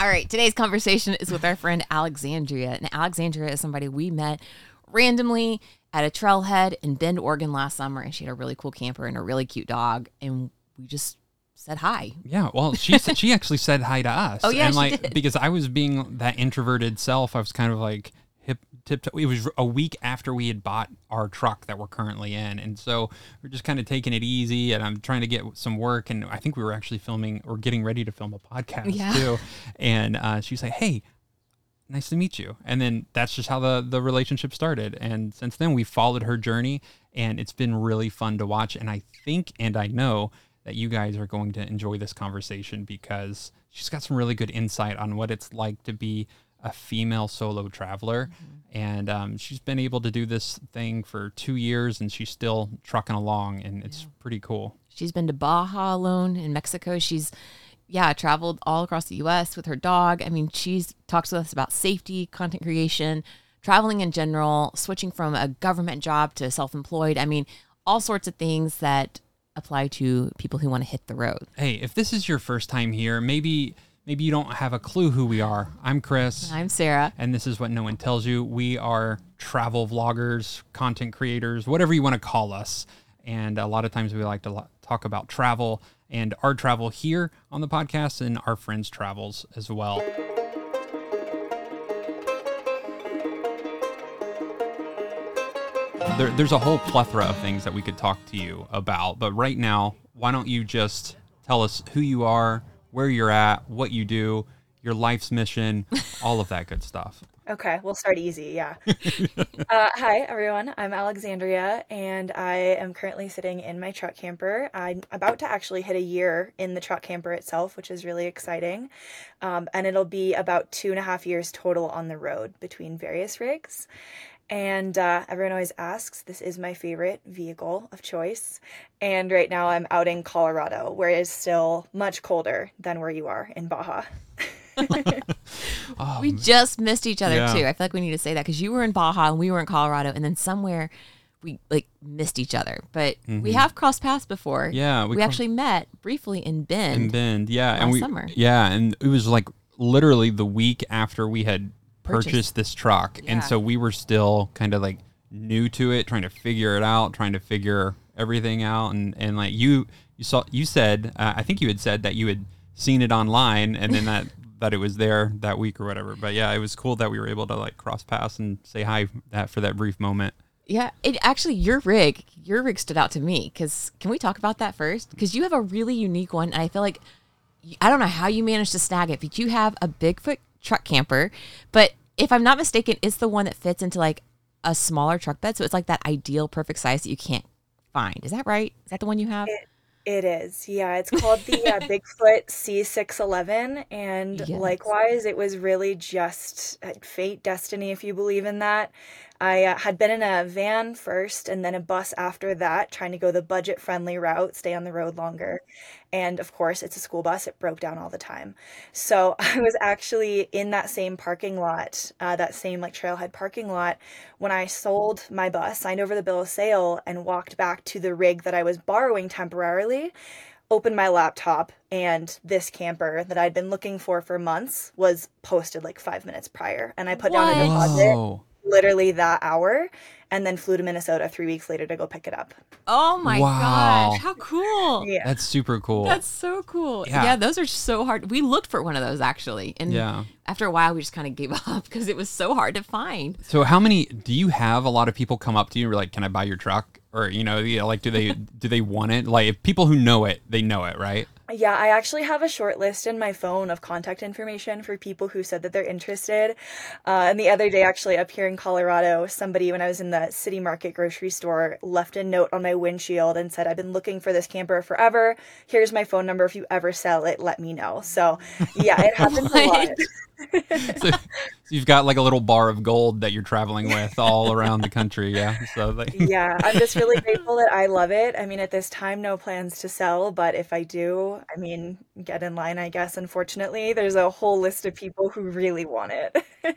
All right, today's conversation is with our friend Alexandria. And Alexandria is somebody we met randomly at a trailhead in Bend, Oregon last summer. And she had a really cool camper and a really cute dog. And we just said hi. Yeah, well, she actually said hi to us. Oh, yeah, and she did. Because I was being that introverted self, I was kind of like tiptoe. It was a week after we had bought our truck that we're currently in, and so we're just kind of taking it easy. And I'm trying to get some work, and I think we were actually filming or getting ready to film a podcast too. And she was like, "Hey, nice to meet you." And then that's just how the relationship started. And since then, we followed her journey, and it's been really fun to watch. And I think, and I know that you guys are going to enjoy this conversation because she's got some really good insight on what it's like to be a female solo traveler. And she's been able to do this thing for 2 years, and she's still trucking along, and it's pretty cool. She's been to Baja alone in Mexico. She's, traveled all across the U.S. with her dog. I mean, she's talks to us about safety, content creation, traveling in general, switching from a government job to self-employed. I mean, all sorts of things that apply to people who want to hit the road. Hey, if this is your first time here, maybe you don't have a clue who we are. I'm Chris. I'm Sarah. And this is What No One Tells You. We are travel vloggers, content creators, whatever you want to call us. And a lot of times we like to talk about travel and our travel here on the podcast and our friends' travels as well. There's a whole plethora of things that we could talk to you about. But right now, why don't you just tell us who you are, where you're at, what you do, your life's mission, all of that good stuff. Okay, we'll start easy, yeah. Hi, everyone. I'm Alexandria, and I am currently sitting in my truck camper. I'm about to actually hit a year in the truck camper itself, which is really exciting. And it'll be about 2.5 years total on the road between various rigs. And everyone always asks, this is my favorite vehicle of choice. And right now I'm out in Colorado, where it's still much colder than where you are in Baja. We just missed each other too. I feel like we need to say that because you were in Baja and we were in Colorado, and then somewhere we missed each other. But we have crossed paths before. Yeah, we actually met briefly in Bend. Last summer. Yeah, and it was like literally the week after we had purchased this truck, and so we were still kind of like new to it, trying to figure it out, trying to figure everything out, and like you said, I think you had said that you had seen it online, and then that it was there that week or whatever. But yeah, it was cool that we were able to like cross paths and say hi for that brief moment. Yeah, it actually your rig stood out to me because can we talk about that first? Because you have a really unique one, and I feel like I don't know how you managed to snag it, but you have a Bigfoot truck camper, but if I'm not mistaken, it's the one that fits into like a smaller truck bed, so it's like that ideal perfect size that you can't find. Is that right? Is that the one you have? It is, yeah. It's called the Bigfoot C611, and likewise, it was really just fate, destiny, if you believe in that. I had been in a van first and then a bus after that, trying to go the budget-friendly route, stay on the road longer. And of course, it's a school bus. It broke down all the time. So I was actually in that same parking lot, that same like trailhead parking lot, when I sold my bus, signed over the bill of sale, and walked back to the rig that I was borrowing temporarily, opened my laptop, and this camper that I'd been looking for months was posted like 5 minutes prior. And I put down a deposit literally that hour, and then flew to Minnesota 3 weeks later to go pick it up. Oh my gosh, how cool. Yeah. That's super cool. That's so cool. Yeah, those are so hard. We looked for one of those actually, and after a while we just kind of gave up because it was so hard to find. So how many do you have? A lot of people come up to you and are like, can I buy your truck? Or like do they want it? Like if people who know it, they know it, right? Yeah, I actually have a short list in my phone of contact information for people who said that they're interested. And the other day, actually, up here in Colorado, somebody, when I was in the City Market grocery store, left a note on my windshield and said, I've been looking for this camper forever. Here's my phone number. If you ever sell it, let me know. So, yeah, it happens a lot. So you've got like a little bar of gold that you're traveling with all around the country. Yeah. So yeah, I'm just really grateful that I love it. I mean, at this time, no plans to sell, but if I do, I mean, get in line, I guess. Unfortunately, there's a whole list of people who really want it.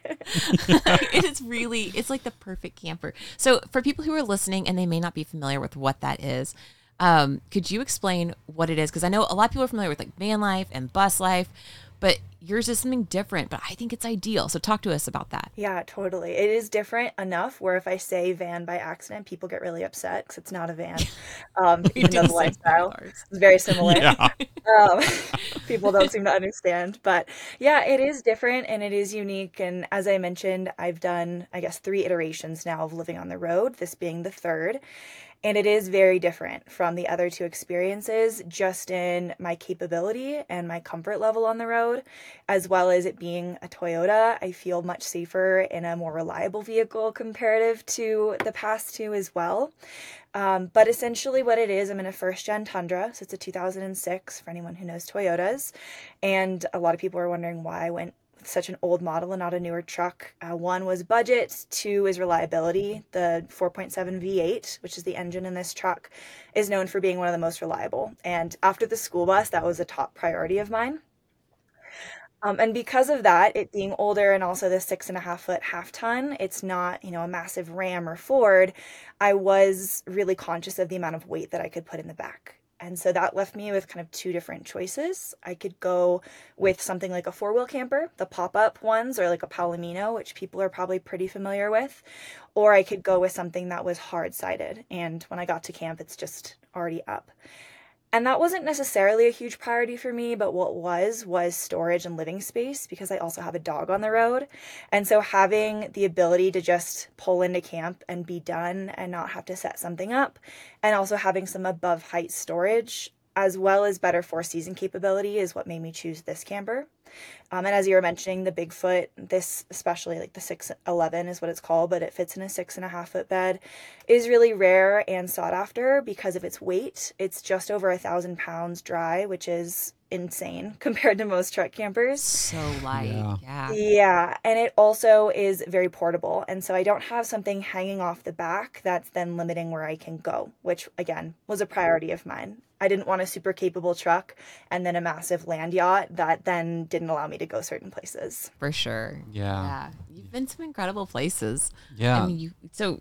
It's like the perfect camper. So for people who are listening and they may not be familiar with what that is, could you explain what it is? Because I know a lot of people are familiar with like van life and bus life, but yours is something different, but I think it's ideal. So talk to us about that. Yeah, totally. It is different enough where if I say van by accident, people get really upset because it's not a van. We Even do though the the same thing with lifestyle ours. is very similar. Yeah. Um, people don't seem to understand, but yeah, it is different and it is unique. And as I mentioned, I've done, I guess, 3 iterations now of living on the road, this being the third. And it is very different from the other 2 experiences, just in my capability and my comfort level on the road, as well as it being a Toyota. I feel much safer in a more reliable vehicle comparative to the past 2 as well. But essentially, what it is, I'm in a first gen Tundra, so it's a 2006 for anyone who knows Toyotas. And a lot of people are wondering why I went with such an old model and not a newer truck. One was budget, 2 is reliability. The 4.7 V8, which is the engine in this truck, is known for being one of the most reliable. And after the school bus, that was a top priority of mine. And because of that, it being older and also the 6.5 foot half ton, it's not, a massive Ram or Ford. I was really conscious of the amount of weight that I could put in the back. And so that left me with kind of 2 different choices. I could go with something like a 4-wheel camper, the pop-up ones, or like a Palomino, which people are probably pretty familiar with, or I could go with something that was hard-sided. And when I got to camp, it's just already up. And that wasn't necessarily a huge priority for me, but what was storage and living space because I also have a dog on the road. And so having the ability to just pull into camp and be done and not have to set something up, and also having some above height storage as well as better 4-season capability is what made me choose this camper. And as you were mentioning, the Bigfoot, this especially like the 611 is what it's called, but it fits in a 6.5 foot bed, is really rare and sought after because of its weight. It's just over 1,000 pounds dry, which is insane compared to most truck campers. So light. Yeah. Yeah, and it also is very portable. And so I don't have something hanging off the back that's then limiting where I can go, which again was a priority of mine. I didn't want a super capable truck and then a massive land yacht that then didn't allow me to go certain places. For sure. Yeah. You've been some incredible places. Yeah. And you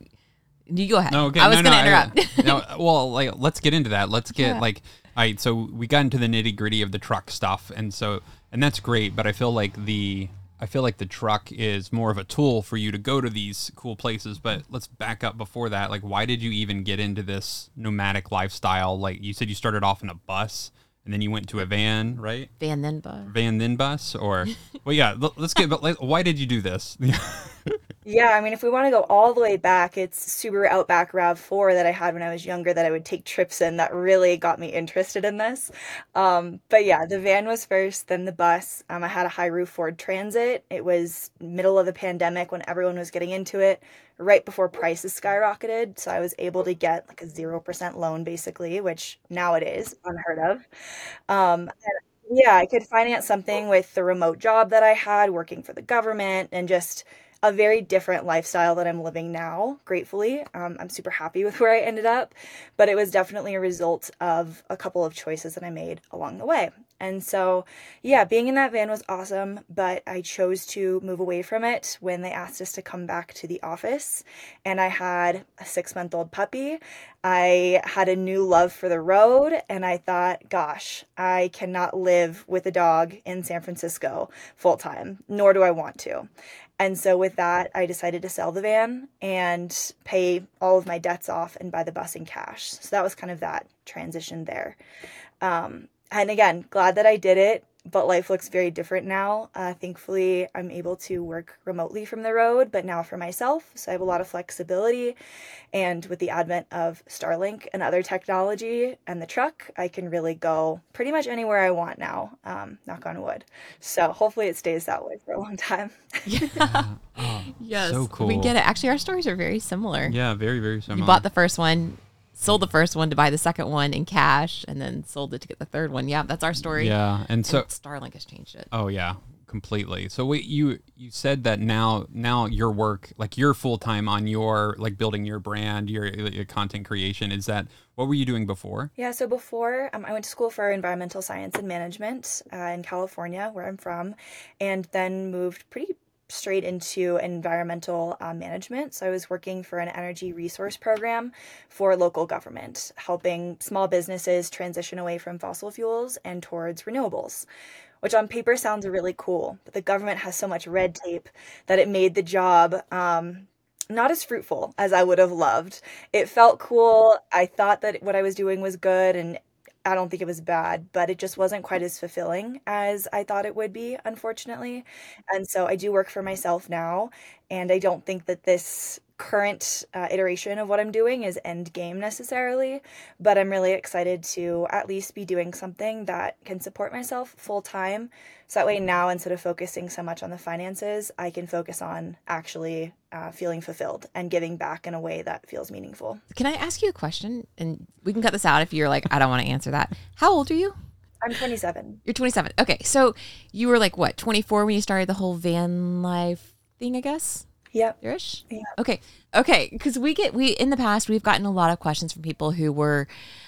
go ahead. No, okay. I was no, going to interrupt. no, well, let's get into that. Let's get all right. So we got into the nitty gritty of the truck stuff, and that's great. But I feel like the truck is more of a tool for you to go to these cool places. But let's back up before that. Like, why did you even get into this nomadic lifestyle? Like you said, you started off in a bus, and then you went to a van, right? Van then bus. Van then bus, or well, yeah. Let's get. But why did you do this? Yeah, I mean, if we want to go all the way back, it's Subaru Outback RAV4 that I had when I was younger that I would take trips in that really got me interested in this. But yeah, the van was first, then the bus. I had a high roof Ford Transit. It was middle of the pandemic when everyone was getting into it, right before prices skyrocketed. So I was able to get like a 0% loan basically, which now it is unheard of. And yeah, I could finance something with the remote job that I had working for the government and just a very different lifestyle that I'm living now, gratefully. I'm super happy with where I ended up, but it was definitely a result of a couple of choices that I made along the way. And so, yeah, being in that van was awesome, but I chose to move away from it when they asked us to come back to the office. And I had a 6-month-old puppy. I had a new love for the road, and I thought, gosh, I cannot live with a dog in San Francisco full time, nor do I want to. And so with that, I decided to sell the van and pay all of my debts off and buy the bus in cash. So that was kind of that transition there. And again, glad that I did it, but life looks very different now. Thankfully, I'm able to work remotely from the road, but now for myself. So I have a lot of flexibility. And with the advent of Starlink and other technology and the truck, I can really go pretty much anywhere I want now, knock on wood. So hopefully it stays that way for a long time. Yeah. Oh, Yes. so cool. We get it. Actually, our stories are very similar. Yeah, very, very similar. You bought the first one, sold the first one to buy the second one in cash, and then sold it to get the third one. Yeah, that's our story. Yeah, and so Starlink has changed it. Oh yeah, completely. So wait, you said that now your work, like you're full time on your like building your brand, your content creation. Is that what were you doing before? Yeah, so before I went to school for environmental science and management in California, where I'm from, and then moved pretty straight into environmental management. So I was working for an energy resource program for local government, helping small businesses transition away from fossil fuels and towards renewables, which on paper sounds really cool, but the government has so much red tape that it made the job not as fruitful as I would have loved. It felt cool. I thought that what I was doing was good, and I don't think it was bad, but it just wasn't quite as fulfilling as I thought it would be, unfortunately. And so I do work for myself now, and I don't think that this current iteration of what I'm doing is end game necessarily, but I'm really excited to at least be doing something that can support myself full time. So that way now, instead of focusing so much on the finances, I can focus on actually feeling fulfilled and giving back in a way that feels meaningful. Can I ask you a question? And we can cut this out if you're like, I don't want to answer that. How old are you? I'm 27. You're 27. Okay. So you were like, what, 24 when you started the whole van life thing, I guess? Yep. Ish? Yeah. Okay. Okay. Because we in the past, we've gotten a lot of questions from people who were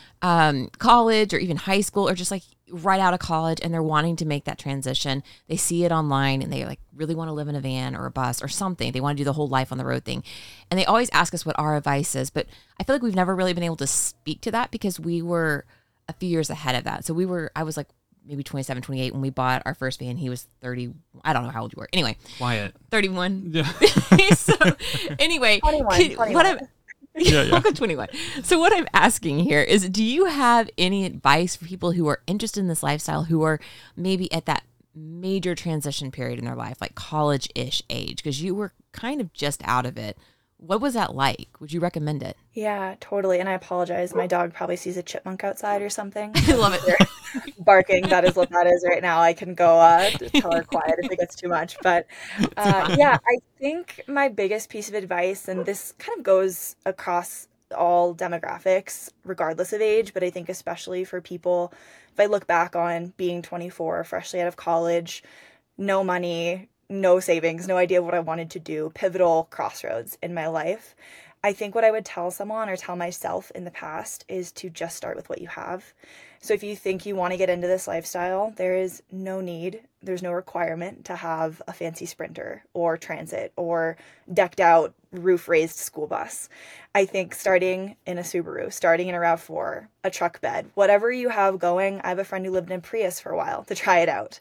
college or even high school or just like right out of college, and they're wanting to make that transition. They see it online and they like really want to live in a van or a bus or something. They want to do the whole life on the road thing. And they always ask us what our advice is, but I feel like we've never really been able to speak to that because we were a few years ahead of that. So I was like maybe 27, 28 when we bought our first van. He was 30. I don't know how old you were. Anyway. Wyatt. 31. Yeah. So anyway, 21. what I'm, Yeah. 21. So what I'm asking here is, do you have any advice for people who are interested in this lifestyle, who are maybe at that major transition period in their life, like college-ish age, because you were kind of just out of it? What was that like? Would you recommend it? Yeah, totally. And I apologize. My dog probably sees a chipmunk outside or something. I love it. Barking. That is what that is right now. I can go tell her quiet if it gets too much. But yeah, I think my biggest piece of advice, and this kind of goes across all demographics, regardless of age, but I think especially for people, if I look back on being 24, freshly out of college, no money, no savings, no idea what I wanted to do, pivotal crossroads in my life. I think what I would tell someone or tell myself in the past is to just start with what you have. So if you think you want to get into this lifestyle, there is no need, there's no requirement to have a fancy Sprinter or Transit or decked out roof raised school bus. I think starting in a Subaru, starting in a RAV4, a truck bed, whatever you have going. I have a friend who lived in a Prius for a while to try it out.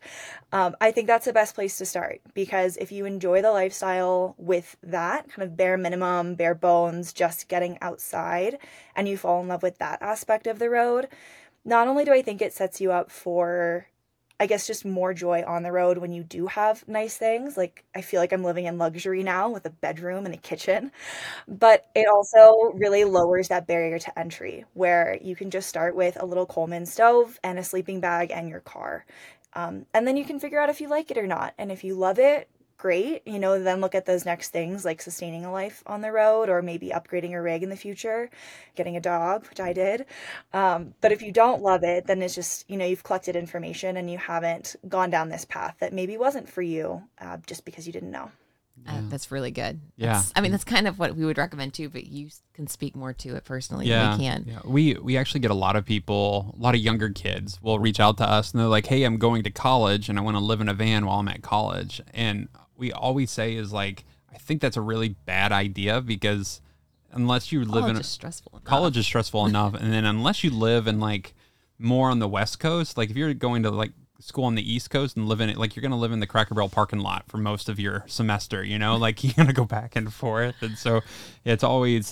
I think that's the best place to start, because if you enjoy the lifestyle with that kind of bare minimum, bare bones, just getting outside, and you fall in love with that aspect of the road, not only do I think it sets you up for, I guess, just more joy on the road when you do have nice things. Like, I feel like I'm living in luxury now with a bedroom and a kitchen, but it also really lowers that barrier to entry where you can just start with a little Coleman stove and a sleeping bag and your car. And then you can figure out if you like it or not. And if you love it, great, then look at those next things like sustaining a life on the road, or maybe upgrading your rig in the future, getting a dog, which I did. But if you don't love it, then it's just, you've collected information and you haven't gone down this path that maybe wasn't for you just because you didn't know. That's really good. Yeah. That's kind of what we would recommend too, but you can speak more to it personally Yeah. than we can. Yeah. We actually get a lot of people, a lot of younger kids will reach out to us and they're like, hey, I'm going to college and I want to live in a van while I'm at college. And we always say is like, I think that's a really bad idea, because unless you live College is stressful enough. College is stressful enough. And then unless you live in like more on the West Coast, like if you're going to like school on the East Coast and live in it, like you're going to live in the Cracker Barrel parking lot for most of your semester, like you're going to go back and forth. And so it's always,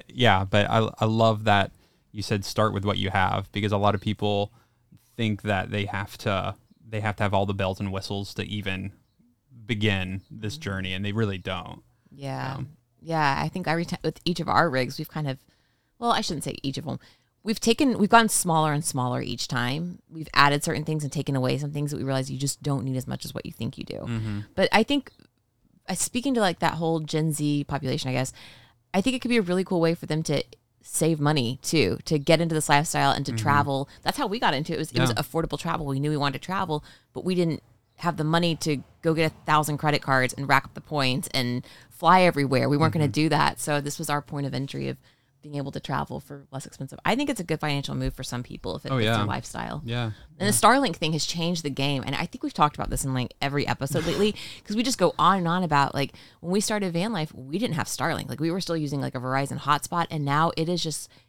but I love that you said start with what you have, because a lot of people think that they have to have all the bells and whistles to even begin this journey, and they really don't. Yeah. I think every time with each of our rigs, we've kind of, well, I shouldn't say each of them. We've gone smaller and smaller each time. We've added certain things and taken away some things that we realize you just don't need as much as what you think you do. Mm-hmm. But I think, speaking to like that whole Gen Z population, I guess, I think it could be a really cool way for them to save money too, to get into this lifestyle and to travel. That's how we got into it. It was affordable travel. We knew we wanted to travel, but we didn't have the money to go get 1,000 credit cards and rack up the points and fly everywhere. We weren't going to do that. So this was our point of entry of being able to travel for less expensive. I think it's a good financial move for some people if it fits their lifestyle. Yeah. And the Starlink thing has changed the game. And I think we've talked about this in like every episode lately, because we just go on and on about like when we started van life, we didn't have Starlink. Like we were still using like a Verizon hotspot, and now it is just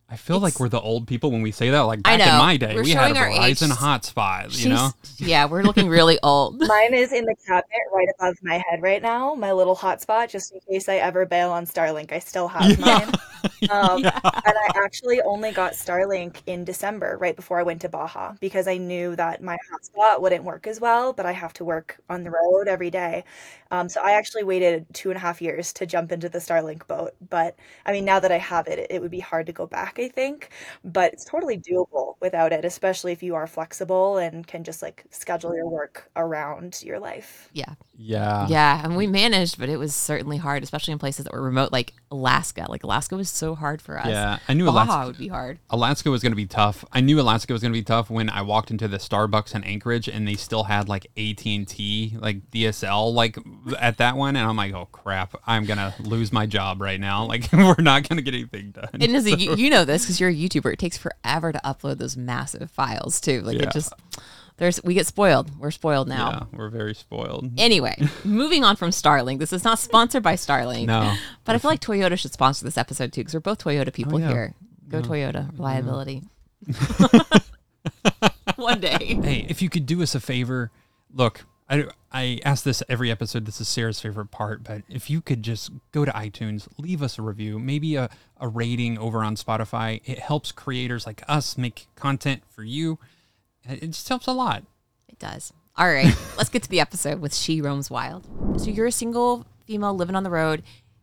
I feel like we're the old people when we say that. Like I back in know. my day, We're we had a showing our age. Verizon hotspot, you know? Yeah, we're looking really old. Mine is in the cabinet right above my head right now, my little hotspot, just in case I ever bail on Starlink. I still have mine. And I actually only got Starlink in December, right before I went to Baja, because I knew that my hotspot wouldn't work as well, but I have to work on the road every day. So I actually waited 2.5 years to jump into the Starlink boat. But I mean, now that I have it, it would be hard to go back, I think. But it's totally doable without it, especially if you are flexible and can just like schedule your work around your life. Yeah. Yeah. Yeah. And we managed, but it was certainly hard, especially in places that were remote, like Alaska. Like Alaska was so hard for us. Yeah. I knew Baja would be hard. Alaska was going to be tough. I knew Alaska was going to be tough when I walked into the Starbucks in Anchorage and they still had like AT&T, like DSL, like at that one. And I'm like, oh crap, I'm going to lose my job right now. Like we're not going to get anything done. And Izzy, you know this because you're a YouTuber. It takes forever to upload those massive files too. Like it just, we get spoiled. We're spoiled now. Yeah, we're very spoiled. Anyway, moving on from Starlink. This is not sponsored by Starlink. No. But I feel like Toyota should sponsor this episode too because we're both Toyota people here. Go Toyota. Reliability. One day. Hey, if you could do us a favor, look, I ask this every episode. This is Sarah's favorite part, but if you could just go to iTunes, leave us a review, maybe a rating over on Spotify. It helps creators like us make content for you. It just helps a lot. It does. All right, let's get to the episode with She Roams Wild. So you're a single female living on the road.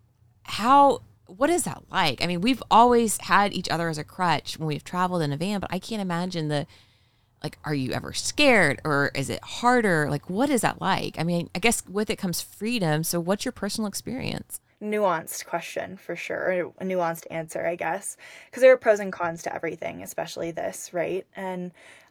What is that like? I mean, we've always had each other as a crutch when we've traveled in a van, but I can't imagine are you ever scared or is it harder? Like, what is that like? I mean, I guess with it comes freedom. So what's your personal experience? Nuanced question for sure, a nuanced answer, I guess, because there are pros and cons to everything, especially this, right? And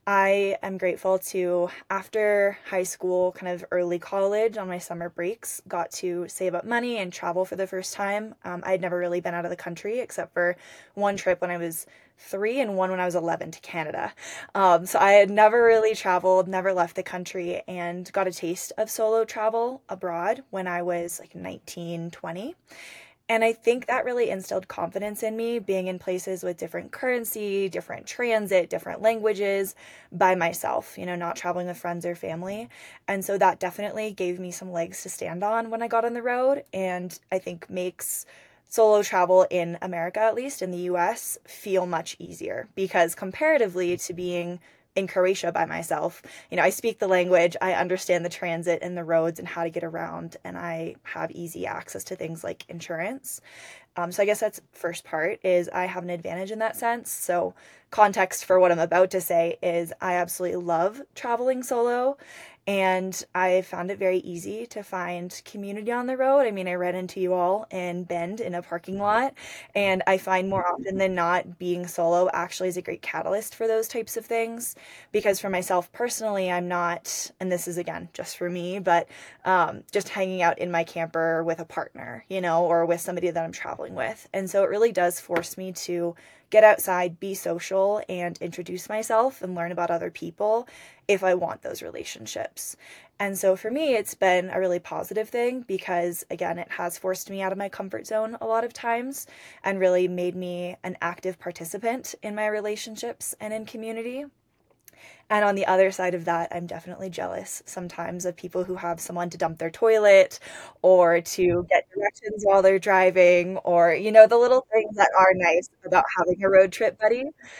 I am grateful to, after high school, kind of early college, on my summer breaks, got to save up money and travel for the first time. I'd never really been out of the country except for one trip when I was 3 and one when I was 11 to Canada. So I had never really traveled, never left the country, and got a taste of solo travel abroad when I was like 19, 20. And I think that really instilled confidence in me, being in places with different currency, different transit, different languages by myself, not traveling with friends or family. And so that definitely gave me some legs to stand on when I got on the road, and I think makes solo travel in America, at least in the US, feel much easier because comparatively to being in Croatia by myself, I speak the language, I understand the transit and the roads and how to get around, and I have easy access to things like insurance. So I guess that's first part is I have an advantage in that sense. So context for what I'm about to say is I absolutely love traveling solo. And I found it very easy to find community on the road. I mean, I ran into you all in Bend in a parking lot, and I find more often than not being solo actually is a great catalyst for those types of things. Because for myself personally, I'm not, and this is again just for me, but just hanging out in my camper with a partner, or with somebody that I'm traveling with. And so it really does force me to get outside, be social, and introduce myself and learn about other people if I want those relationships. And so for me, it's been a really positive thing because, again, it has forced me out of my comfort zone a lot of times and really made me an active participant in my relationships and in community. And on the other side of that, I'm definitely jealous sometimes of people who have someone to dump their toilet or to get directions while they're driving or, the little things that are nice about having a road trip buddy.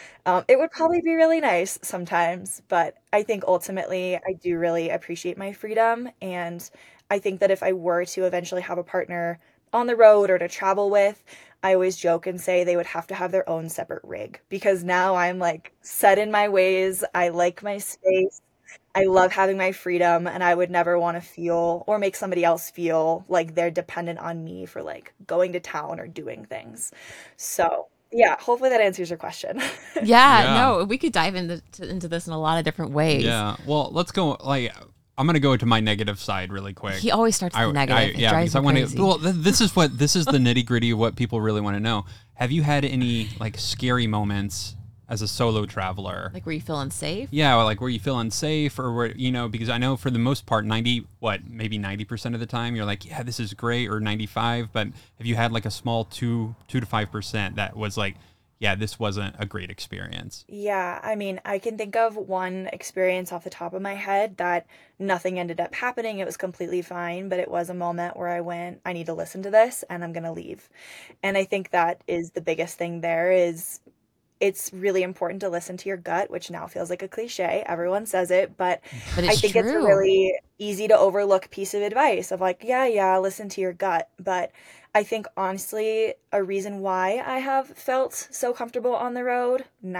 It would probably be really nice sometimes, but I think ultimately I do really appreciate my freedom. And I think that if I were to eventually have a partner on the road or to travel with, I always joke and say they would have to have their own separate rig because now I'm like set in my ways. I like my space. I love having my freedom, and I would never want to feel or make somebody else feel like they're dependent on me for like going to town or doing things. So yeah, hopefully that answers your question. Yeah, no, we could dive into this in a lot of different ways. Yeah. Well, let's go I'm going to go to my negative side really quick. He always starts with negative. Because I want to. Well, this is the nitty gritty of what people really want to know. Have you had any scary moments as a solo traveler? Were you feeling safe? Yeah, were you feeling safe, or were because I know for the most part, maybe 90% of the time, you're like, yeah, this is great, or 95. But have you had a small 2 to 5% that was yeah, this wasn't a great experience. Yeah, I mean, I can think of one experience off the top of my head that nothing ended up happening. It was completely fine, but it was a moment where I went, I need to listen to this and I'm going to leave. And I think that is the biggest thing there is it's really important to listen to your gut, which now feels like a cliche. Everyone says it, but But I it's think it's a true. really easy to overlook piece of advice of like, yeah, listen to your gut. But I think honestly, a reason why I have felt so comfortable on the road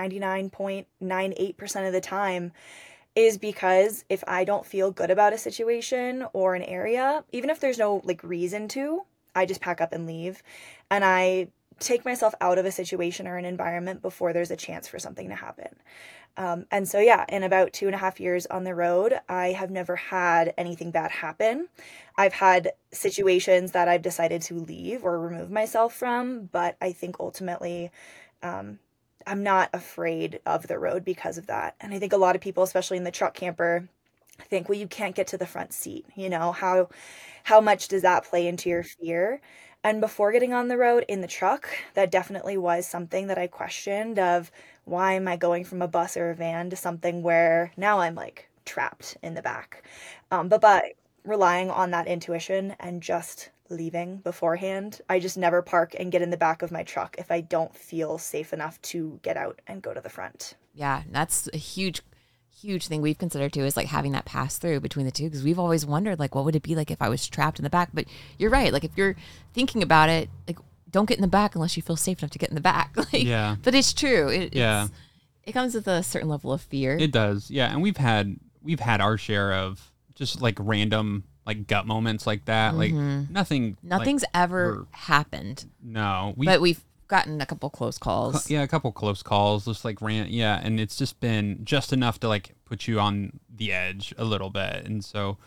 99.98% of the time is because if I don't feel good about a situation or an area, even if there's no like reason to, I just pack up and leave. And I take myself out of a situation or an environment before there's a chance for something to happen. And so, yeah, in about 2.5 years on the road, I have never had anything bad happen. I've had situations that I've decided to leave or remove myself from, but I think ultimately, I'm not afraid of the road because of that. And I think a lot of people, especially in the truck camper, think, well, you can't get to the front seat. You know, how much does that play into your fear? And before getting on the road in the truck, that definitely was something that I questioned of why am I going from a bus or a van to something where now I'm like trapped in the back. But by relying on that intuition and just leaving beforehand, I just never park and get in the back of my truck if I don't feel safe enough to get out and go to the front. Yeah, that's a huge thing we've considered too, is like having that pass through between the two, because we've always wondered like what would it be like if I was trapped in the back. But you're right, like if you're thinking about it, like don't get in the back unless you feel safe enough to get in the back. Like, Yeah. but it's true. Yeah. It comes with a certain level of fear. It does. Yeah. And we've had our share of just like random like gut moments like that. Like nothing's like, ever happened. No. But we've gotten a couple close calls. Yeah, a couple close calls, just like yeah, and it's just been just enough to like put you on the edge a little bit. And so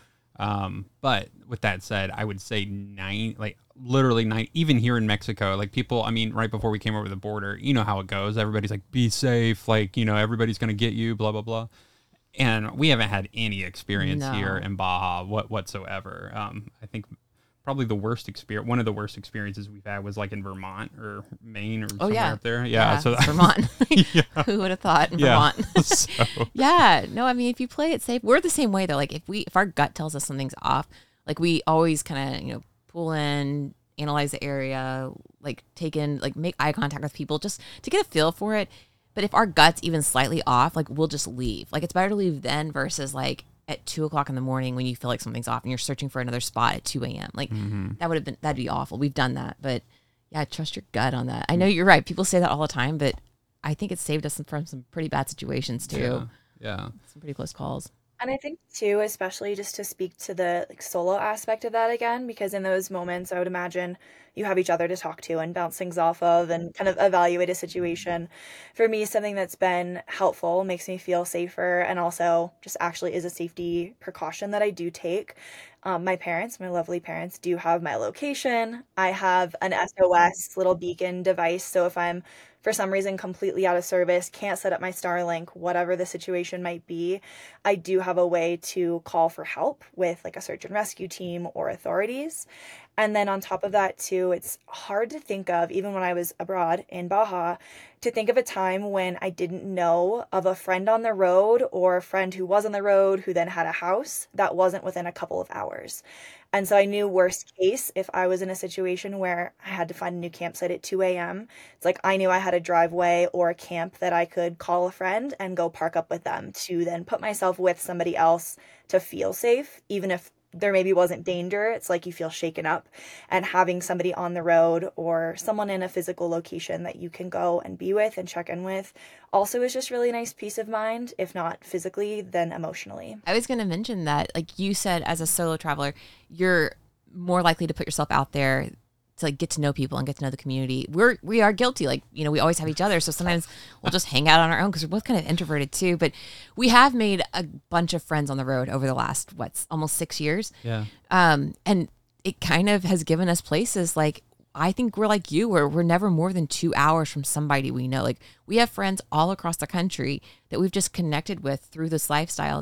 but with that said, I would say literally 9, even here in Mexico, like people, I mean, right before we came over the border, you know how it goes. Everybody's like, be safe, like, you know, everybody's gonna get you, blah blah blah. And we haven't had any experience here in Baja whatsoever. I think probably one of the worst experiences we've had was like in Vermont or Maine or somewhere up there. Yeah, so Vermont. Yeah. Who would have thought in Vermont? So. Yeah, no, I mean, if you play it safe, we're the same way though. Like if our gut tells us something's off, like we always kind of, pull in, analyze the area, like take in, like make eye contact with people just to get a feel for it. But if our gut's even slightly off, like we'll just leave. Like it's better to leave then versus like at 2:00 in the morning when you feel like something's off and you're searching for another spot at 2 a.m. Like that'd be awful. We've done that, but yeah, trust your gut on that. I know you're right. People say that all the time, but I think it saved us from some pretty bad situations too. Yeah. Some pretty close calls. And I think too, especially just to speak to the like solo aspect of that again, because in those moments, I would imagine you have each other to talk to and bounce things off of and kind of evaluate a situation. For me, something that's been helpful, makes me feel safer, and also just actually is a safety precaution that I do take. My lovely parents, do have my location. I have an SOS little beacon device. So if I'm for some reason completely out of service, can't set up my Starlink, whatever the situation might be, I do have a way to call for help with like a search and rescue team or authorities. And then on top of that too, it's hard to think of, even when I was abroad in Baja, to think of a time when I didn't know of a friend on the road or a friend who was on the road who then had a house that wasn't within a couple of hours. And so I knew worst case, if I was in a situation where I had to find a new campsite at 2 a.m., it's like I knew I had a driveway or a camp that I could call a friend and go park up with them to then put myself with somebody else to feel safe, even if there maybe wasn't danger. It's like you feel shaken up, and having somebody on the road or someone in a physical location that you can go and be with and check in with also is just really nice peace of mind, if not physically, then emotionally. I was going to mention that, like you said, as a solo traveler, you're more likely to put yourself out there to like get to know people and get to know the community. We are guilty. Like, we always have each other. So sometimes we'll just hang out on our own because we're both kind of introverted too. But we have made a bunch of friends on the road over the last, almost 6 years. Yeah. And it kind of has given us places like, I think we're like you, where we're never more than 2 hours from somebody we know. Like we have friends all across the country that we've just connected with through this lifestyle that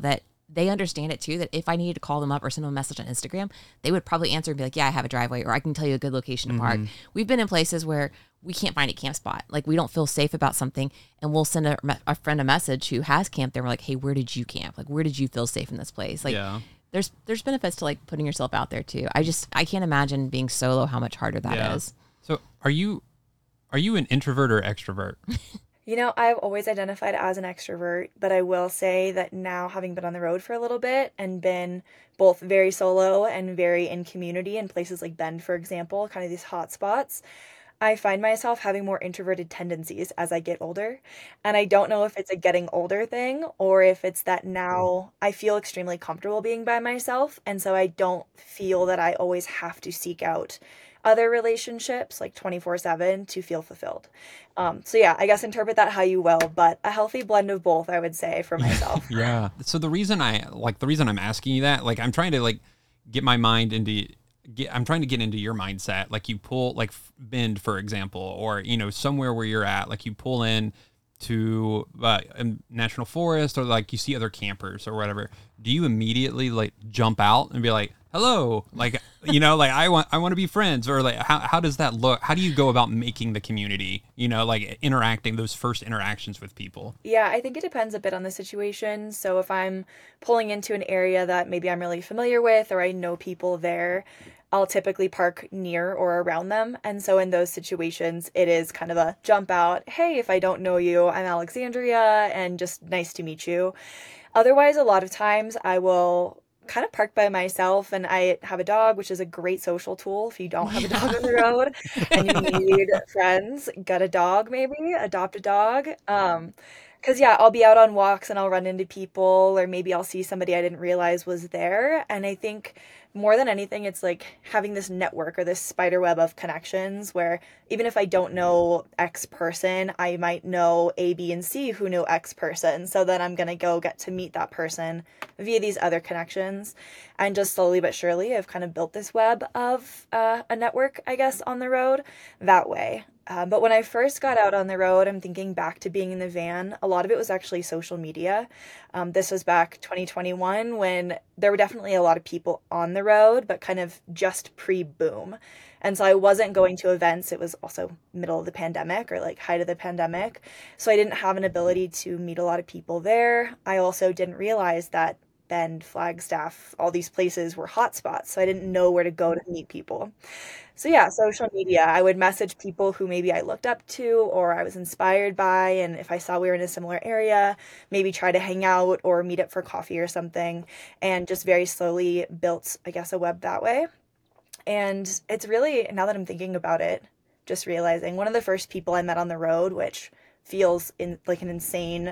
they understand it too, that if I needed to call them up or send them a message on Instagram, they would probably answer and be like, yeah, I have a driveway, or I can tell you a good location to park. We've been in places where we can't find a camp spot. Like, we don't feel safe about something, and we'll send a friend a message who has camped there. We're like, hey, where did you camp? Like, where did you feel safe in this place? Like, there's benefits to like putting yourself out there too. I can't imagine being solo, how much harder that is. So are you an introvert or extrovert? You know, I've always identified as an extrovert, but I will say that now, having been on the road for a little bit and been both very solo and very in community in places like Bend, for example, kind of these hot spots, I find myself having more introverted tendencies as I get older. And I don't know if it's a getting older thing or if it's that now I feel extremely comfortable being by myself. And so I don't feel that I always have to seek out other relationships like 24/7 to feel fulfilled. So yeah, I guess interpret that how you will, but a healthy blend of both, I would say, for myself. Yeah. So the reason I'm asking you that, like, I'm trying to like get my mind I'm trying to get into your mindset. Like, you pull, like, Bend, for example, or, you know, somewhere where you're at, like, you pull in to a national forest, or like you see other campers or whatever. Do you immediately like jump out and be like, hello, like, you know, like I want to be friends, or like how does that look? How do you go about making the community, you know, like interacting, those first interactions with people? Yeah, I think it depends a bit on the situation. So if I'm pulling into an area that maybe I'm really familiar with, or I know people there, I'll typically park near or around them. And so in those situations, it is kind of a jump out. Hey, if I don't know you, I'm Alexandria, and just nice to meet you. Otherwise, a lot of times I will kind of park by myself, and I have a dog, which is a great social tool. If you don't have a dog on the road and you need friends, get a dog, maybe adopt a dog. Because yeah, I'll be out on walks and I'll run into people, or maybe I'll see somebody I didn't realize was there. And I think more than anything, it's like having this network or this spider web of connections where even if I don't know X person, I might know A, B, and C who know X person. So then I'm going to go get to meet that person via these other connections. And just slowly but surely, I've kind of built this web of a network, I guess, on the road that way. But when I first got out on the road, I'm thinking back to being in the van, a lot of it was actually social media. This was back 2021 when there were definitely a lot of people on the road, but kind of just pre-boom. And so I wasn't going to events. It was also middle of the pandemic, or like height of the pandemic. So I didn't have an ability to meet a lot of people there. I also didn't realize that Bend, Flagstaff, all these places were hotspots. So I didn't know where to go to meet people. So yeah, social media, I would message people who maybe I looked up to or I was inspired by. And if I saw we were in a similar area, maybe try to hang out or meet up for coffee or something, and just very slowly built, I guess, a web that way. And it's really, now that I'm thinking about it, just realizing one of the first people I met on the road, which feels like an insane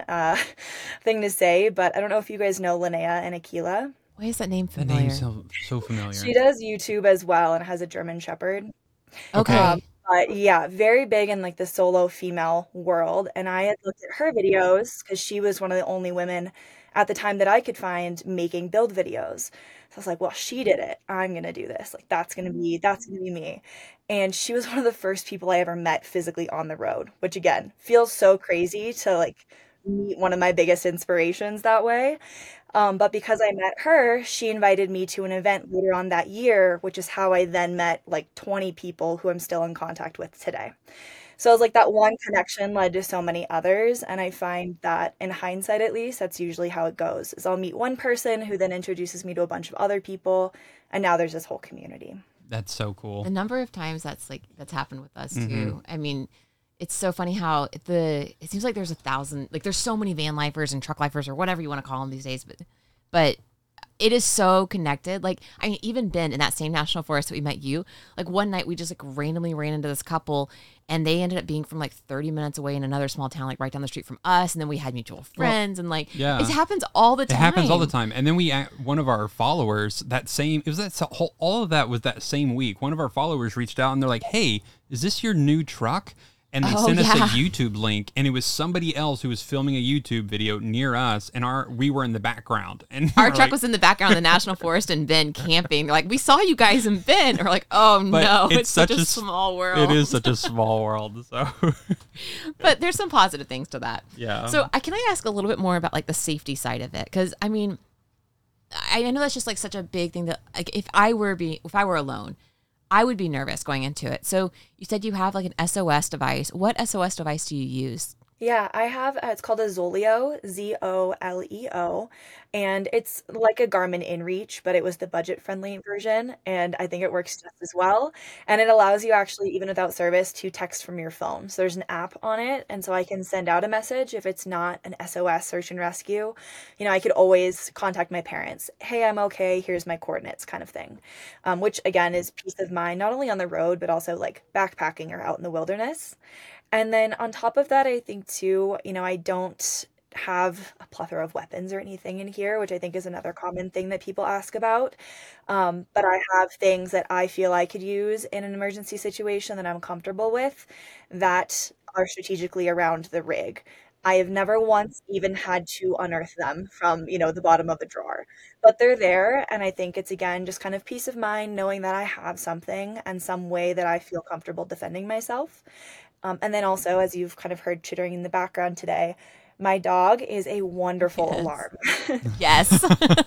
thing to say, but I don't know if you guys know Linnea and Aquila. Why is that name familiar? The name's so familiar. She does YouTube as well and has a German Shepherd. Okay. But yeah, very big in like the solo female world. And I had looked at her videos because she was one of the only women at the time that I could find making build videos. So I was like, well, she did it. I'm going to do this. Like, that's going to be me. And she was one of the first people I ever met physically on the road, which again, feels so crazy to like meet one of my biggest inspirations that way. But because I met her, she invited me to an event later on that year, which is how I then met like 20 people who I'm still in contact with today. So it's like that one connection led to so many others. And I find that in hindsight, at least, that's usually how it goes, is I'll meet one person who then introduces me to a bunch of other people. And now there's this whole community. That's so cool. The number of times that's happened with us too. I mean, it's so funny how it seems like there's 1,000, like there's so many van lifers and truck lifers or whatever you want to call them these days, but it is so connected. Like, I mean, even Ben in that same national forest that we met you, like one night we just like randomly ran into this couple, and they ended up being from like 30 minutes away in another small town, like right down the street from us. And then we had mutual friends, and like, it happens all the time. It happens all the time. And then one of our followers, all of that was that same week. One of our followers reached out and they're like, hey, is this your new truck? And they sent us a YouTube link, and it was somebody else who was filming a YouTube video near us, and we were in the background. And our truck was in the background of the National Forest and Ben camping. Like, we saw you guys in Ben. We're like, oh no, it's such a small world. It is such a small world. So, but there's some positive things to that. Yeah. So can I ask a little bit more about like the safety side of it? Because I mean, I know that's just like such a big thing that like if I were alone, I would be nervous going into it. So you said you have like an SOS device. What SOS device do you use? Yeah, I have, it's called a Zoleo, Zoleo, and it's like a Garmin InReach, but it was the budget-friendly version, and I think it works just as well. And it allows you actually, even without service, to text from your phone. So there's an app on it, and so I can send out a message if it's not an SOS search and rescue. I could always contact my parents. Hey, I'm okay. Here's my coordinates, kind of thing. Which again is peace of mind, not only on the road, but also like backpacking or out in the wilderness. And then on top of that, I think too, I don't have a plethora of weapons or anything in here, which I think is another common thing that people ask about. But I have things that I feel I could use in an emergency situation that I'm comfortable with that are strategically around the rig. I have never once even had to unearth them from, the bottom of a drawer, but they're there. And I think it's again just kind of peace of mind knowing that I have something and some way that I feel comfortable defending myself. And then also, as you've kind of heard chittering in the background today, my dog is a wonderful Yes. alarm. Yes.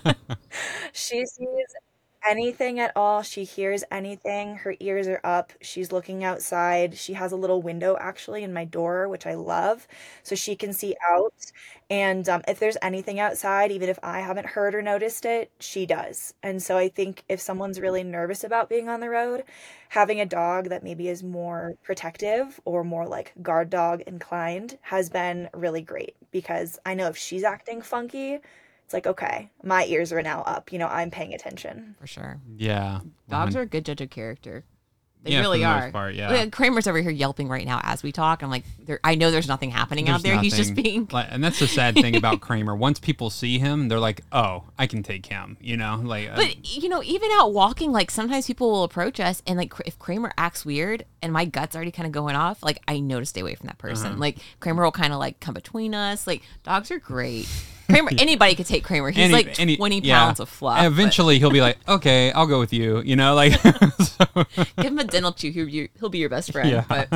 She sees anything at all. She hears anything. Her ears are up. She's looking outside. She has a little window actually in my door, which I love, so she can see out. And if there's anything outside, even if I haven't heard or noticed it, she does. And so I think if someone's really nervous about being on the road, having a dog that maybe is more protective or more like guard dog inclined has been really great because I know if she's acting funky, it's like, okay, my ears are now up. I'm paying attention. For sure. Yeah. Dogs are a good judge of character. They Yeah, for really the are. most part, yeah. Look, Kramer's over here yelping right now as we talk. I'm like, I know there's nothing happening out There's there. He's just nothing- being. and that's the sad thing about Kramer. Once people see him, they're like, "Oh, I can take him." But even out walking, like sometimes people will approach us, and like if Kramer acts weird, and my gut's already kind of going off, like I know to stay away from that person. Like Kramer will kind of like come between us. Like dogs are great. Kramer, anybody could take Kramer. He's like 20 pounds of fluff. And eventually, he'll be like, "Okay, I'll go with you." So. Give him a dental chew. He'll be your best friend. Yeah. But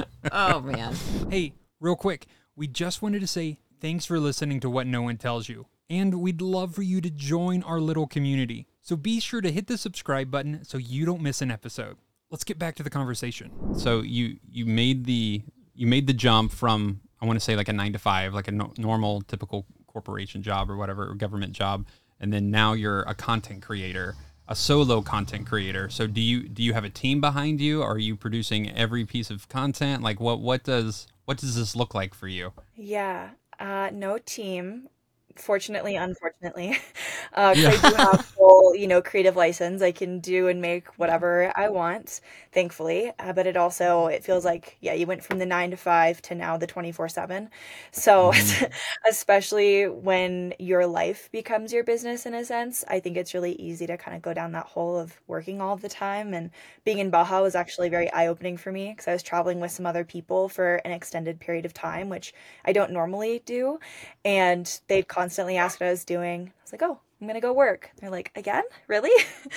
oh man. Hey, real quick, we just wanted to say thanks for listening to What No One Tells You, and we'd love for you to join our little community. So be sure to hit the subscribe button so you don't miss an episode. Let's get back to the conversation. So you made the jump from, I want to say, like a 9 to 5, like a normal typical corporation job or whatever, or government job, and then now you're a content creator, a solo content creator. So do you have a team behind you? Are you producing every piece of content? Like what does this look like for you? Yeah, no team. Fortunately, unfortunately, 'cause I do have full, creative license. I can do and make whatever I want, thankfully. But it feels like, yeah, you went from the 9 to 5 to now the 24/7. So, especially when your life becomes your business in a sense, I think it's really easy to kind of go down that hole of working all the time. And being in Baja was actually very eye-opening for me because I was traveling with some other people for an extended period of time, which I don't normally do. And they'd constantly ask what I was doing. I was like, oh, I'm gonna go work. They're like, again? Really?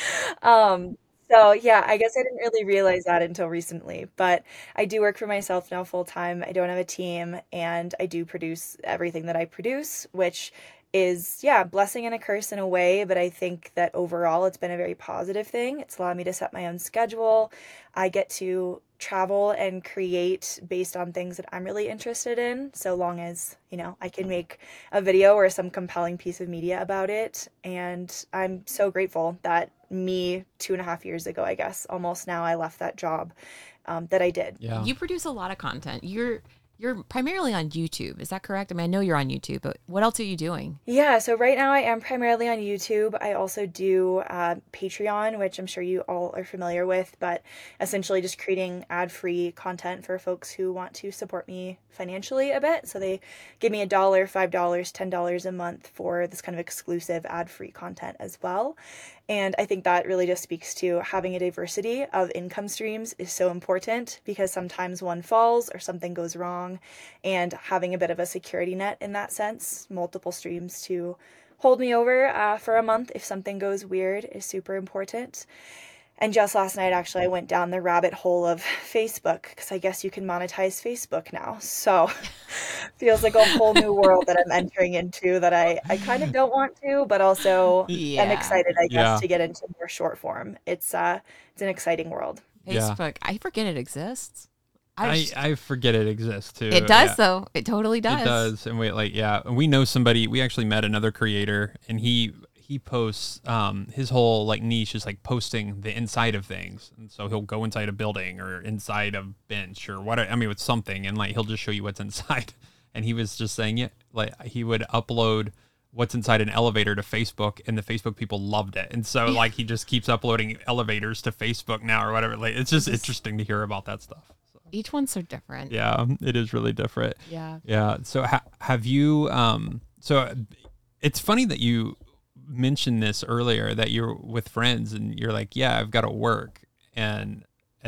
um, so yeah, I guess I didn't really realize that until recently, but I do work for myself now full time. I don't have a team, and I do produce everything that I produce, which is, yeah, a blessing and a curse in a way, but I think that overall it's been a very positive thing. It's allowed me to set my own schedule. I get to travel and create based on things that I'm really interested in, so long as, I can make a video or some compelling piece of media about it. And I'm so grateful that me 2.5 years ago, I guess, almost now, I left that job that I did. Yeah. You produce a lot of content. You're primarily on YouTube. Is that correct? I mean, I know you're on YouTube, but what else are you doing? Yeah, so right now I am primarily on YouTube. I also do Patreon, which I'm sure you all are familiar with, but essentially just creating ad-free content for folks who want to support me financially a bit. So they give me $1, $5, $10 a month for this kind of exclusive ad-free content as well. And I think that really just speaks to having a diversity of income streams is so important because sometimes one falls or something goes wrong, and having a bit of a security net in that sense, multiple streams to hold me over for a month if something goes weird is super important. And just last night, actually, I went down the rabbit hole of Facebook because I guess you can monetize Facebook now. So feels like a whole new world that I'm entering into that I kind of don't want to, but also am Yeah. excited, I guess, Yeah. to get into more short form. It's an exciting world. Yeah. Facebook. I forget it exists. I forget it exists too. It does Yeah. though. It totally does. It does. And we know somebody, we actually met another creator, and he posts his whole like niche is like posting the inside of things. And so he'll go inside a building or inside a bench or what, I mean, with something, and like he'll just show you what's inside. And he was just saying it like he would upload what's inside an elevator to Facebook, and the Facebook people loved it. And so like he just keeps uploading elevators to Facebook now or whatever. Like it's just interesting to hear about that stuff. So, Each one's so different. yeah, it is really different. Yeah. Yeah. So have you so it's funny that you mentioned this earlier, that you're with friends and you're like, yeah, I've got to work. And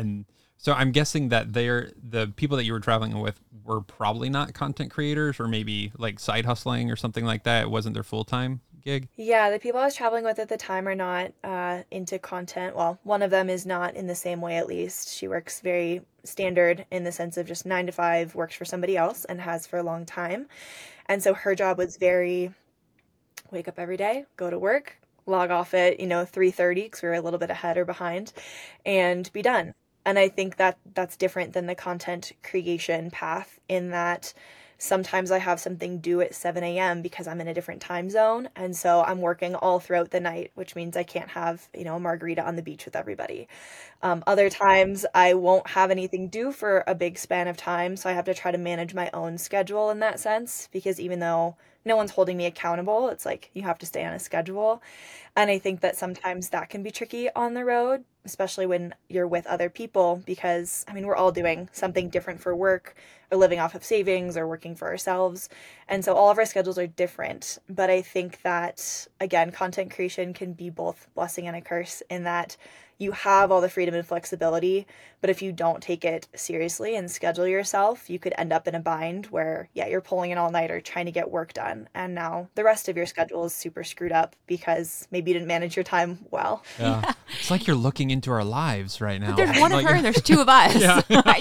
so I'm guessing that the people that you were traveling with were probably not content creators, or maybe like side hustling or something like that. It wasn't their full-time gig. Yeah, the people I was traveling with at the time are not into content. Well, one of them is not in the same way, at least. She works very standard in the sense of just 9 to 5, works for somebody else and has for a long time. And so her job was very wake up every day, go to work, log off at, 3:30 because we were a little bit ahead or behind, and be done. And I think that that's different than the content creation path in that sometimes I have something due at 7 a.m. because I'm in a different time zone. And so I'm working all throughout the night, which means I can't have, a margarita on the beach with everybody. Other times I won't have anything due for a big span of time. So I have to try to manage my own schedule in that sense, because even though no one's holding me accountable, it's like you have to stay on a schedule. And I think that sometimes that can be tricky on the road, especially when you're with other people, because I mean, we're all doing something different for work or living off of savings or working for ourselves. And so all of our schedules are different. But I think that, again, content creation can be both blessing and a curse in that you have all the freedom and flexibility, but if you don't take it seriously and schedule yourself, you could end up in a bind where, yeah, you're pulling an all-nighter trying to get work done, and now the rest of your schedule is super screwed up because maybe you didn't manage your time well. Yeah. It's like you're looking into our lives right now. There's one Like- of her and there's two of us. Yeah.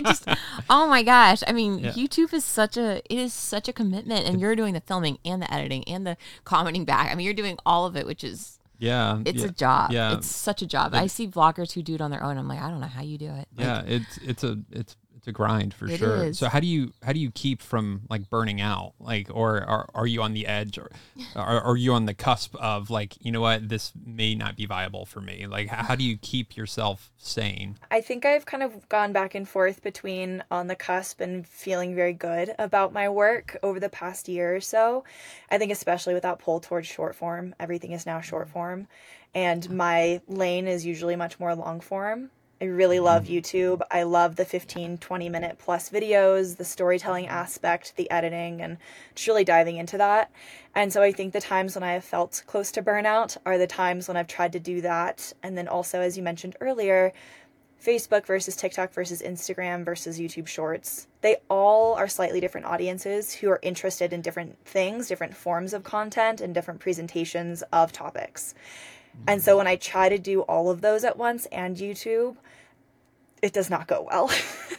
Oh my gosh. I mean, Yeah. YouTube is such a commitment, and you're doing the filming and the editing and the commenting back. I mean, you're doing all of it, which is, Yeah. it's yeah. a job. Yeah. It's such a job. I see vloggers who do it on their own. I'm like, I don't know how you do it. Like, Yeah, it's a grind for It sure. is. So how do you keep from like burning out? Like, or are you on the edge, or are you on the cusp of like, you know what, this may not be viable for me? Like, how do you keep yourself sane? I think I've kind of gone back and forth between on the cusp and feeling very good about my work over the past year or so. I think especially with that pull towards short form, everything is now short form, and my lane is usually much more long form. I really love YouTube. I love the 15, 20-minute plus videos, the storytelling aspect, the editing, and just really diving into that. And so I think the times when I have felt close to burnout are the times when I've tried to do that. And then also, as you mentioned earlier, Facebook versus TikTok versus Instagram versus YouTube Shorts. They all are slightly different audiences who are interested in different things, different forms of content, and different presentations of topics. And so when I try to do all of those at once and YouTube, it does not go well.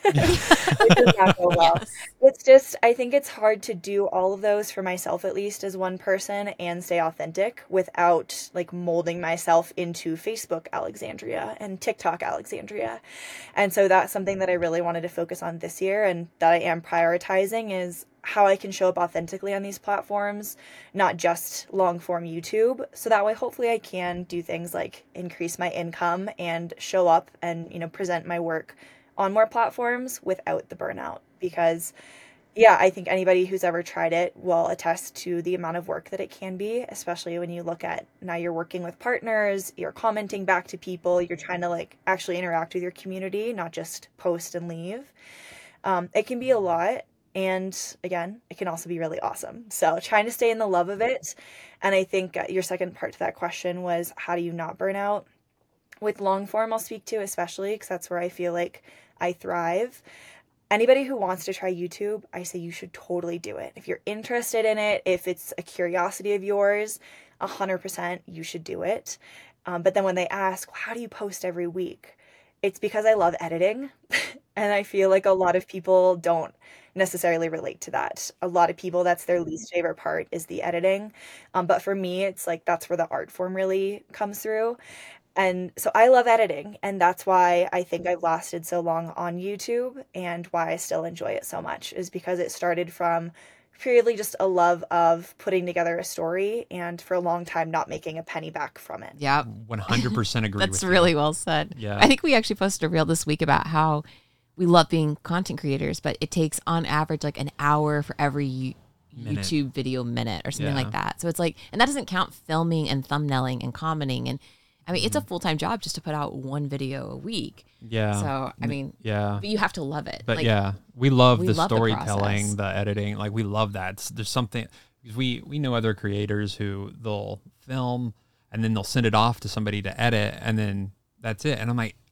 It does not go well. Yes. It's just, I think it's hard to do all of those for myself, at least as one person, and stay authentic without like molding myself into Facebook Alexandria and TikTok Alexandria. And so that's something that I really wanted to focus on this year, and that I am prioritizing is how I can show up authentically on these platforms, not just long form YouTube. So that way, hopefully I can do things like increase my income and show up and, present my work on more platforms without the burnout. Because yeah, I think anybody who's ever tried it will attest to the amount of work that it can be, especially when you look at now you're working with partners, you're commenting back to people, you're trying to like actually interact with your community, not just post and leave. It can be a lot. And again, it can also be really awesome. So trying to stay in the love of it. And I think your second part to that question was, how do you not burn out? With long form, I'll speak to, especially because that's where I feel like I thrive. Anybody who wants to try YouTube, I say you should totally do it. If you're interested in it, if it's a curiosity of yours, 100% you should do it. But then when they ask, how do you post every week? It's because I love editing. And I feel like a lot of people don't necessarily relate to that. A lot of people, that's their least favorite part is the editing. But for me, it's like that's where the art form really comes through. And so I love editing, and that's why I think I've lasted so long on YouTube and why I still enjoy it so much is because it started from purely just a love of putting together a story and for a long time not making a penny back from it. Yeah. 100% agree with That's you. really well said. Yeah. I think we actually posted a reel this week about how we love being content creators, but it takes on average like an hour for every Minute. YouTube video minute or something Yeah. like that. So it's like, and that doesn't count filming and thumbnailing and commenting. And I mean, it's a full-time job just to put out one video a week. Yeah. So, I mean, yeah. but you have to love it. But Like, yeah, we love we the love the storytelling, process. the editing. Like we love that. There's something because we know other creators who they'll film and then they'll send it off to somebody to edit and then that's it. And I'm like,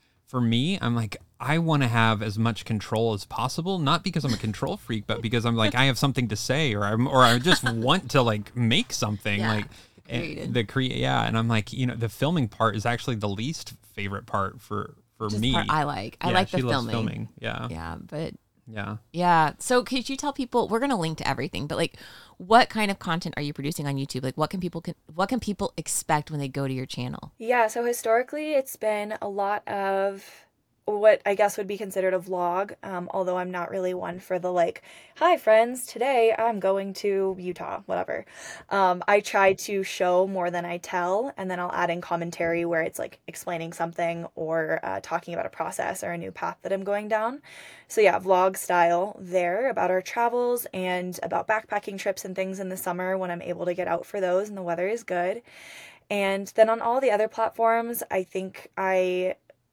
I'm like, I want to have as much control as possible, not because I'm a control freak, but because I'm like, I have something to say or I just want to like make something Yeah, like created. yeah. And I'm like, the filming part is actually the least favorite part for just me. part I like. I Yeah, like the she loves filming. Yeah. Yeah, but Yeah. yeah. So could you tell people, we're going to link to everything, but like what kind of content are you producing on YouTube? Like what can people expect when they go to your channel? Yeah, so historically it's been a lot of what I guess would be considered a vlog, although I'm not really one for the like, hi friends, today I'm going to Utah, whatever. I try to show more than I tell, and then I'll add in commentary where it's like explaining something or talking about a process or a new path that I'm going down. So yeah, vlog style there about our travels and about backpacking trips and things in the summer when I'm able to get out for those and the weather is good. And then on all the other platforms, I think I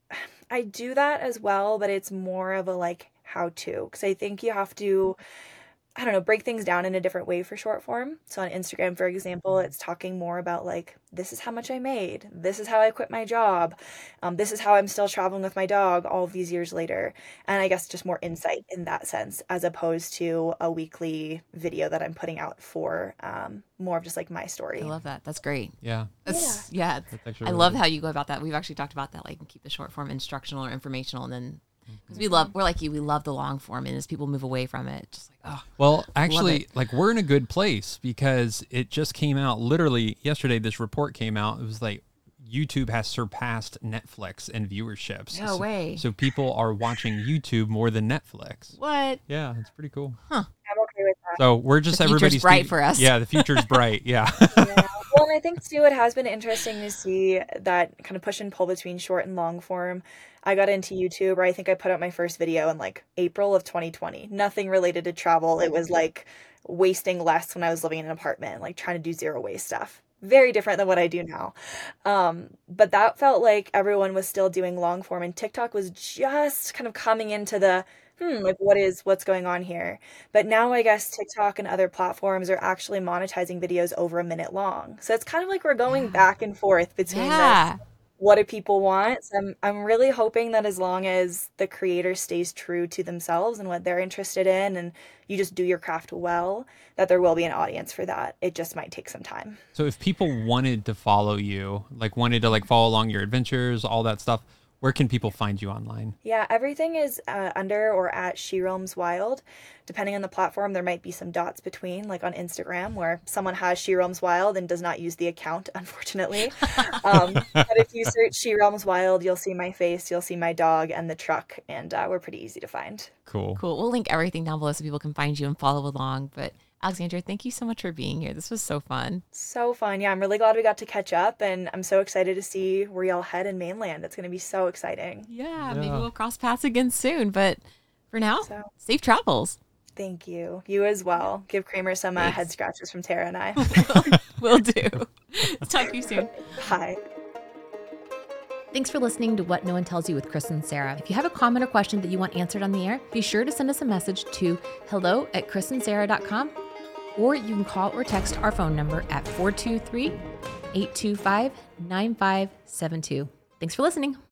do that as well, but it's more of a like how to, because I think you have to, I don't know, break things down in a different way for short form. So on Instagram, for example, it's talking more about like, this is how much I made. This is how I quit my job. This is how I'm still traveling with my dog all of these years later. And I guess just more insight in that sense, as opposed to a weekly video that I'm putting out for more of just like my story. I love that. That's great. Yeah. That's That's actually I really love good. how you go about that. We've actually talked about that, like keep the short form instructional or informational, and then because we're like you, we love the long form, and as people move away from it, just like Well, actually, it. like we're in a good place because it just came out literally yesterday. This report came out. It was like YouTube has surpassed Netflix in viewerships. No way. So people are watching YouTube more than Netflix. what? Yeah, it's pretty cool. I'm okay with that. So we're just The future's everybody's bright for us. Yeah, the future's bright. Yeah. Yeah. Well, and I think too, it has been interesting to see that kind of push and pull between short and long form. I got into YouTube, or I think I put out my first video in like April of 2020. Nothing related to travel. It was like wasting less when I was living in an apartment, like trying to do zero waste stuff. Very different than what I do now. But that felt like everyone was still doing long form, and TikTok was just kind of coming into the like what's going on here? But now I guess TikTok and other platforms are actually monetizing videos over a minute long. So it's kind of like we're going back and forth between Yeah. this. What do people want? So I'm really hoping that as long as the creator stays true to themselves and what they're interested in, and you just do your craft well, that there will be an audience for that. It just might take some time. So if people wanted to follow you, like wanted to like follow along your adventures, all that stuff, where can people find you online? Yeah, everything is under or at She Roams Wild. Depending on the platform, there might be some dots between, like on Instagram, where someone has She Roams Wild and does not use the account, unfortunately. But if you search She Roams Wild, you'll see my face, you'll see my dog and the truck, and we're pretty easy to find. Cool. Cool. We'll link everything down below so people can find you and follow along. But Alexandra, thank you so much for being here. This was so fun. So fun. Yeah, I'm really glad we got to catch up, and I'm so excited to see where y'all head in mainland. It's going to be so exciting. Yeah, maybe we'll cross paths again soon. But for now, So- safe travels. Thank you. You as well. Give Kramer some head scratches from Tara and I. Will do. Talk to you soon. Bye. Thanks for listening to What No One Tells You with Chris and Sarah. If you have a comment or question that you want answered on the air, be sure to send us a message to hello@chrisandsarah.com, or you can call or text our phone number at 423-825-9572. Thanks for listening.